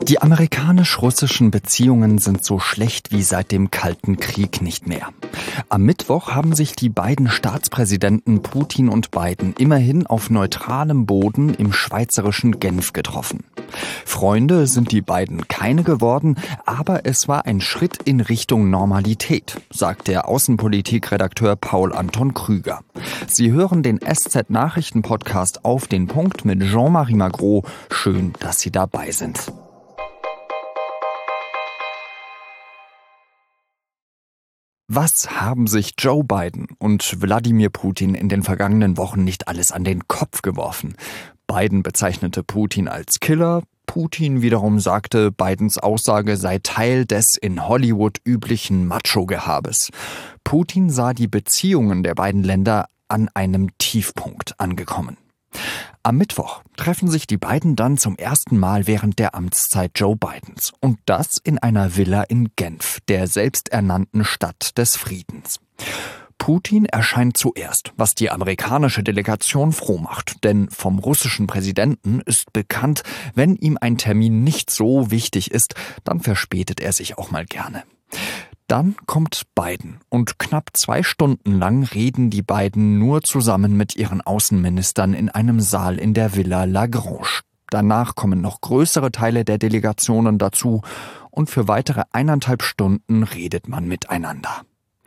Die amerikanisch-russischen Beziehungen sind so schlecht wie seit dem Kalten Krieg nicht mehr. Am Mittwoch haben sich die beiden Staatspräsidenten Putin und Biden immerhin auf neutralem Boden im schweizerischen Genf getroffen. Freunde sind die beiden keine geworden, aber es war ein Schritt in Richtung Normalität, sagt der Außenpolitikredakteur Paul Anton Krüger. Sie hören den SZ-Nachrichten-Podcast auf den Punkt mit Jean-Marie Magro. Schön, dass Sie dabei sind. Was haben sich Joe Biden und Wladimir Putin in den vergangenen Wochen nicht alles an den Kopf geworfen? Biden bezeichnete Putin als Killer, Putin wiederum sagte, Bidens Aussage sei Teil des in Hollywood üblichen Macho-Gehabes. Putin sah die Beziehungen der beiden Länder an einem Tiefpunkt angekommen. Am Mittwoch treffen sich die beiden dann zum ersten Mal während der Amtszeit Joe Bidens. Und das in einer Villa in Genf, der selbsternannten Stadt des Friedens. Putin erscheint zuerst, was die amerikanische Delegation froh macht. Denn vom russischen Präsidenten ist bekannt, wenn ihm ein Termin nicht so wichtig ist, dann verspätet er sich auch mal gerne. Dann kommt Biden und knapp 2 Stunden lang reden die beiden nur zusammen mit ihren Außenministern in einem Saal in der Villa Lagrange. Danach kommen noch größere Teile der Delegationen dazu und für weitere 1,5 Stunden redet man miteinander.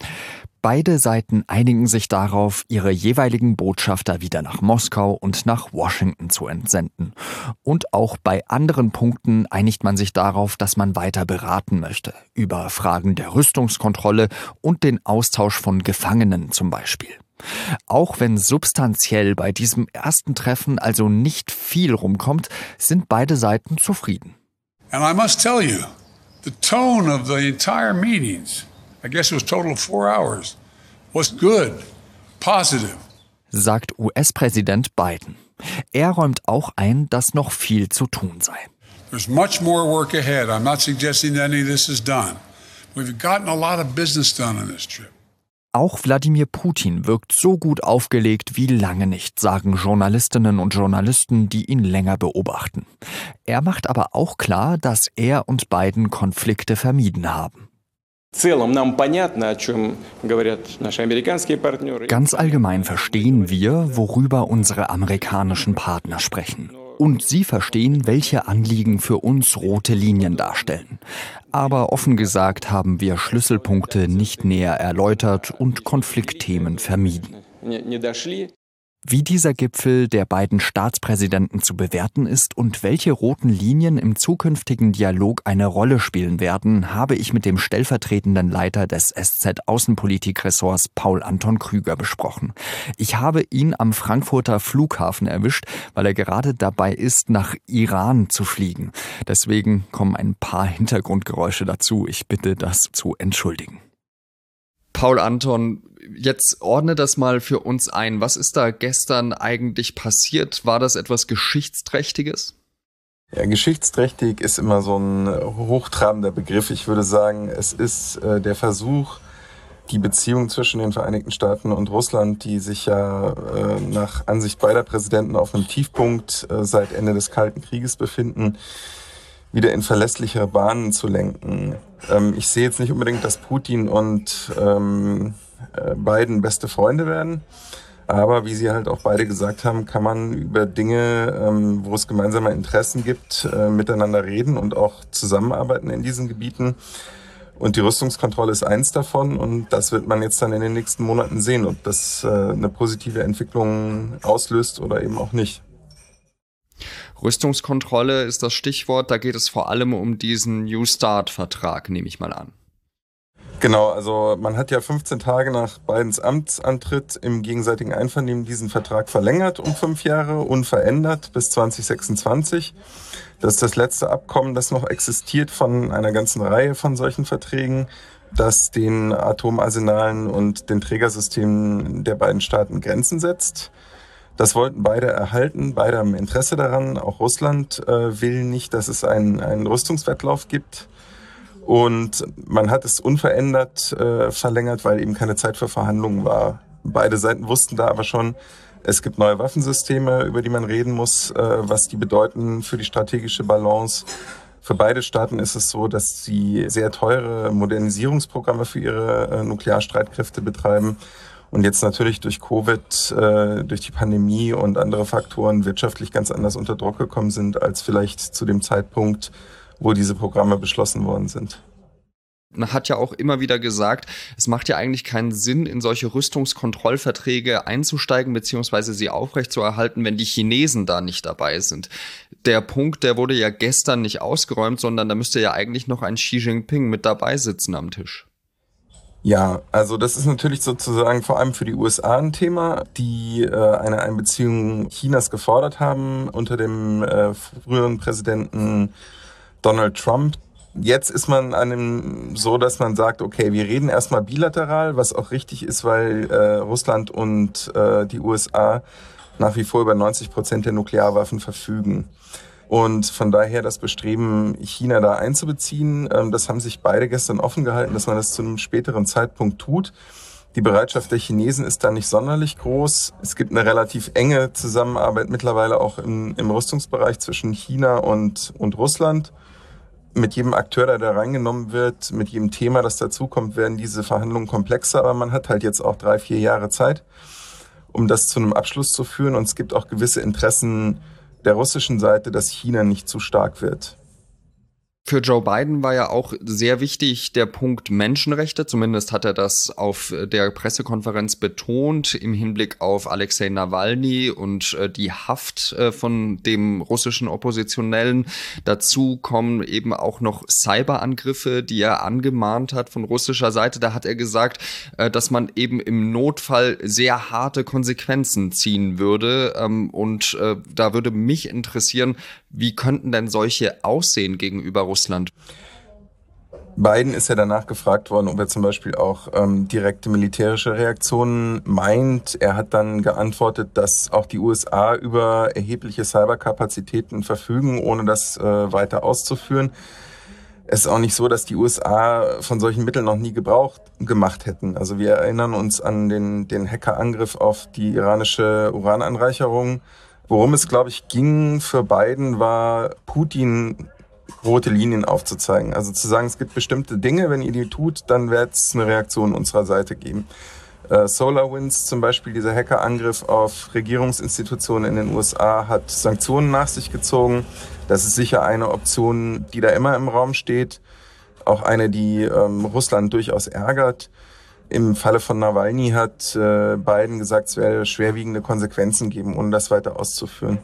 Beide Seiten einigen sich darauf, ihre jeweiligen Botschafter wieder nach Moskau und nach Washington zu entsenden. Und auch bei anderen Punkten einigt man sich darauf, dass man weiter beraten möchte. Über Fragen der Rüstungskontrolle und den Austausch von Gefangenen zum Beispiel. Auch wenn substanziell bei diesem ersten Treffen also nicht viel rumkommt, sind beide Seiten zufrieden. And I must tell you, the tone of the entire meetings, I guess it was total of 4 hours, was good, positive. Sagt US-Präsident Biden. Er räumt auch ein, dass noch viel zu tun sei. There's much more work ahead. I'm not suggesting that any of this is done. We've gotten a lot of business done on this trip. Auch Wladimir Putin wirkt so gut aufgelegt wie lange nicht, sagen Journalistinnen und Journalisten, die ihn länger beobachten. Er macht aber auch klar, dass er und Biden Konflikte vermieden haben. Ganz allgemein verstehen wir, worüber unsere amerikanischen Partner sprechen. Und sie verstehen, welche Anliegen für uns rote Linien darstellen. Aber offen gesagt haben wir Schlüsselpunkte nicht näher erläutert und Konfliktthemen vermieden. Wie dieser Gipfel der beiden Staatspräsidenten zu bewerten ist und welche roten Linien im zukünftigen Dialog eine Rolle spielen werden, habe ich mit dem stellvertretenden Leiter des SZ-Außenpolitik-Ressorts Paul Anton Krüger besprochen. Ich habe ihn am Frankfurter Flughafen erwischt, weil er gerade dabei ist, nach Iran zu fliegen. Deswegen kommen ein paar Hintergrundgeräusche dazu. Ich bitte, das zu entschuldigen. Paul Anton, jetzt ordne das mal für uns ein. Was ist da gestern eigentlich passiert? War das etwas Geschichtsträchtiges? Ja, geschichtsträchtig ist immer so ein hochtrabender Begriff. Ich würde sagen, es ist der Versuch, die Beziehung zwischen den Vereinigten Staaten und Russland, die sich ja nach Ansicht beider Präsidenten auf einem Tiefpunkt seit Ende des Kalten Krieges befinden, wieder in verlässlichere Bahnen zu lenken. Ich sehe jetzt nicht unbedingt, dass Putin und Biden beste Freunde werden. Aber wie Sie halt auch beide gesagt haben, kann man über Dinge, wo es gemeinsame Interessen gibt, miteinander reden und auch zusammenarbeiten in diesen Gebieten. Und die Rüstungskontrolle ist eins davon. Und das wird man jetzt dann in den nächsten Monaten sehen, ob das eine positive Entwicklung auslöst oder eben auch nicht. Rüstungskontrolle ist das Stichwort. Da geht es vor allem um diesen New Start-Vertrag, nehme ich mal an. Genau, also man hat ja 15 Tage nach Bidens Amtsantritt im gegenseitigen Einvernehmen diesen Vertrag verlängert um 5 Jahre, unverändert bis 2026. Das ist das letzte Abkommen, das noch existiert von einer ganzen Reihe von solchen Verträgen, das den Atomarsenalen und den Trägersystemen der beiden Staaten Grenzen setzt. Das wollten beide erhalten, beide haben Interesse daran. Auch Russland will nicht, dass es einen Rüstungswettlauf gibt. Und man hat es unverändert verlängert, weil eben keine Zeit für Verhandlungen war. Beide Seiten wussten da aber schon, es gibt neue Waffensysteme, über die man reden muss, was die bedeuten für die strategische Balance Für beide Staaten ist es so, dass sie sehr teure Modernisierungsprogramme für ihre Nuklearstreitkräfte betreiben und jetzt natürlich durch Covid, durch die Pandemie und andere Faktoren wirtschaftlich ganz anders unter Druck gekommen sind, als vielleicht zu dem Zeitpunkt, wo diese Programme beschlossen worden sind. Man hat ja auch immer wieder gesagt, es macht ja eigentlich keinen Sinn, in solche Rüstungskontrollverträge einzusteigen bzw. sie aufrechtzuerhalten, wenn die Chinesen da nicht dabei sind. Der Punkt, der wurde ja gestern nicht ausgeräumt, sondern da müsste ja eigentlich noch ein Xi Jinping mit dabei sitzen am Tisch. Ja, also das ist natürlich sozusagen vor allem für die USA ein Thema, die eine Einbeziehung Chinas gefordert haben unter dem früheren Präsidenten Donald Trump. Jetzt ist man an dem so, dass man sagt, okay, wir reden erstmal bilateral, was auch richtig ist, weil Russland und die USA nach wie vor über 90% der Nuklearwaffen verfügen. Und von daher das Bestreben, China da einzubeziehen, das haben sich beide gestern offen gehalten, dass man das zu einem späteren Zeitpunkt tut. Die Bereitschaft der Chinesen ist da nicht sonderlich groß. Es gibt eine relativ enge Zusammenarbeit mittlerweile auch im Rüstungsbereich zwischen China und Russland. Mit jedem Akteur, der da reingenommen wird, mit jedem Thema, das dazukommt, werden diese Verhandlungen komplexer. Aber man hat halt jetzt auch 3-4 Jahre Zeit, um das zu einem Abschluss zu führen. Und es gibt auch gewisse Interessen der russischen Seite, dass China nicht zu stark wird. Für Joe Biden war ja auch sehr wichtig der Punkt Menschenrechte. Zumindest hat er das auf der Pressekonferenz betont im Hinblick auf Alexei Nawalny und die Haft von dem russischen Oppositionellen. Dazu kommen eben auch noch Cyberangriffe, die er angemahnt hat von russischer Seite. Da hat er gesagt, dass man eben im Notfall sehr harte Konsequenzen ziehen würde. Und da würde mich interessieren, wie könnten denn solche aussehen gegenüber Russland? Biden ist ja danach gefragt worden, ob er zum Beispiel auch direkte militärische Reaktionen meint. Er hat dann geantwortet, dass auch die USA über erhebliche Cyberkapazitäten verfügen, ohne das weiter auszuführen. Es ist auch nicht so, dass die USA von solchen Mitteln noch nie Gebrauch gemacht hätten. Also wir erinnern uns an den Hackerangriff auf die iranische Urananreicherung. Worum es, glaube ich, ging für Biden, war Putin rote Linien aufzuzeigen. Also zu sagen, es gibt bestimmte Dinge, wenn ihr die tut, dann wird es eine Reaktion unserer Seite geben. SolarWinds zum Beispiel, dieser Hackerangriff auf Regierungsinstitutionen in den USA, hat Sanktionen nach sich gezogen. Das ist sicher eine Option, die da immer im Raum steht. Auch eine, die Russland durchaus ärgert. Im Falle von Nawalny hat Biden gesagt, es werde schwerwiegende Konsequenzen geben, ohne das weiter auszuführen.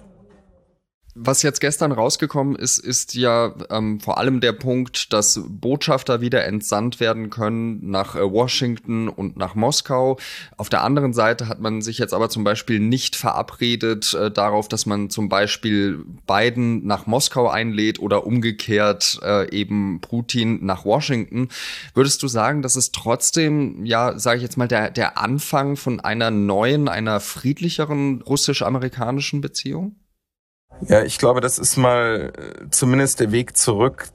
Was jetzt gestern rausgekommen ist, ist ja vor allem der Punkt, dass Botschafter wieder entsandt werden können nach Washington und nach Moskau. Auf der anderen Seite hat man sich jetzt aber zum Beispiel nicht verabredet darauf, dass man zum Beispiel Biden nach Moskau einlädt oder umgekehrt eben Putin nach Washington. Würdest du sagen, dass es trotzdem, ja, sage ich jetzt mal, der Anfang von einer neuen, einer friedlicheren russisch-amerikanischen Beziehung? Ja, ich glaube, das ist mal zumindest der Weg zurück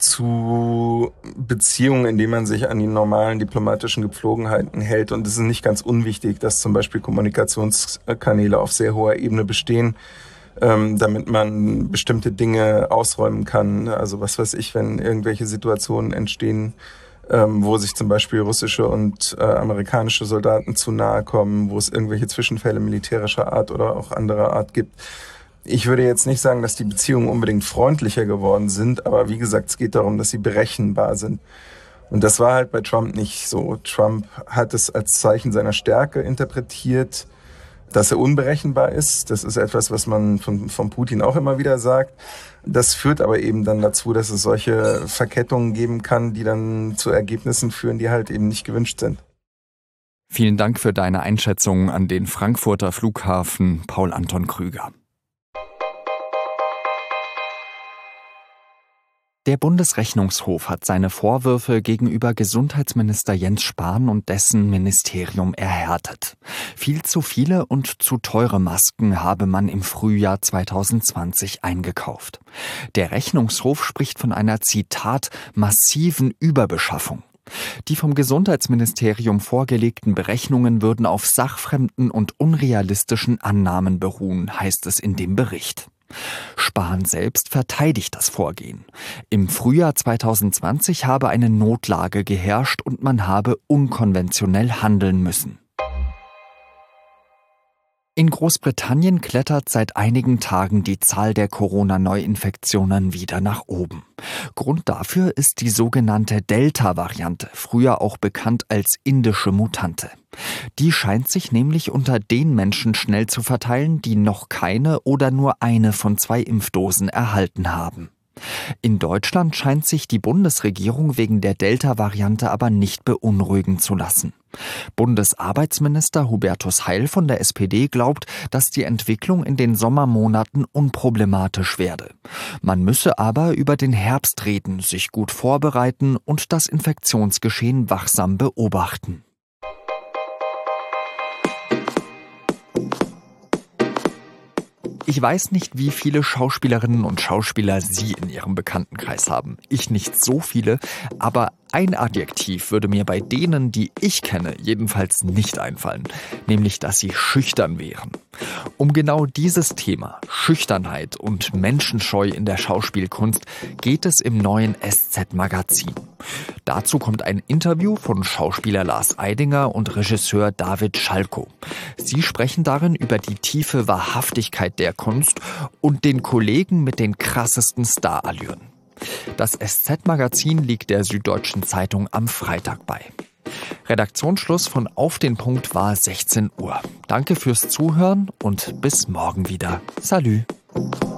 zu Beziehungen, in denen man sich an die normalen diplomatischen Gepflogenheiten hält. Und es ist nicht ganz unwichtig, dass zum Beispiel Kommunikationskanäle auf sehr hoher Ebene bestehen, damit man bestimmte Dinge ausräumen kann. Also was weiß ich, wenn irgendwelche Situationen entstehen, wo sich zum Beispiel russische und amerikanische Soldaten zu nahe kommen, wo es irgendwelche Zwischenfälle militärischer Art oder auch anderer Art gibt. Ich würde jetzt nicht sagen, dass die Beziehungen unbedingt freundlicher geworden sind, aber wie gesagt, es geht darum, dass sie berechenbar sind. Und das war halt bei Trump nicht so. Trump hat es als Zeichen seiner Stärke interpretiert, dass er unberechenbar ist. Das ist etwas, was man von Putin auch immer wieder sagt. Das führt aber eben dann dazu, dass es solche Verkettungen geben kann, die dann zu Ergebnissen führen, die halt eben nicht gewünscht sind. Vielen Dank für deine Einschätzung an den Frankfurter Flughafen, Paul Anton Krüger. Der Bundesrechnungshof hat seine Vorwürfe gegenüber Gesundheitsminister Jens Spahn und dessen Ministerium erhärtet. Viel zu viele und zu teure Masken habe man im Frühjahr 2020 eingekauft. Der Rechnungshof spricht von einer, Zitat, massiven Überbeschaffung. Die vom Gesundheitsministerium vorgelegten Berechnungen würden auf sachfremden und unrealistischen Annahmen beruhen, heißt es in dem Bericht. Spahn selbst verteidigt das Vorgehen. Im Frühjahr 2020 habe eine Notlage geherrscht und man habe unkonventionell handeln müssen. In Großbritannien klettert seit einigen Tagen die Zahl der Corona-Neuinfektionen wieder nach oben. Grund dafür ist die sogenannte Delta-Variante, früher auch bekannt als indische Mutante. Die scheint sich nämlich unter den Menschen schnell zu verteilen, die noch keine oder nur eine von 2 Impfdosen erhalten haben. In Deutschland scheint sich die Bundesregierung wegen der Delta-Variante aber nicht beunruhigen zu lassen. Bundesarbeitsminister Hubertus Heil von der SPD glaubt, dass die Entwicklung in den Sommermonaten unproblematisch werde. Man müsse aber über den Herbst reden, sich gut vorbereiten und das Infektionsgeschehen wachsam beobachten. Ich weiß nicht, wie viele Schauspielerinnen und Schauspieler Sie in Ihrem Bekanntenkreis haben. Ich nicht so viele, aber ein Adjektiv würde mir bei denen, die ich kenne, jedenfalls nicht einfallen, nämlich dass sie schüchtern wären. Um genau dieses Thema, Schüchternheit und Menschenscheu in der Schauspielkunst, geht es im neuen SZ-Magazin. Dazu kommt ein Interview von Schauspieler Lars Eidinger und Regisseur David Schalko. Sie sprechen darin über die tiefe Wahrhaftigkeit der Kunst und den Kollegen mit den krassesten Starallüren. Das SZ-Magazin liegt der Süddeutschen Zeitung am Freitag bei. Redaktionsschluss von Auf den Punkt war 16 Uhr. Danke fürs Zuhören und bis morgen wieder. Salü.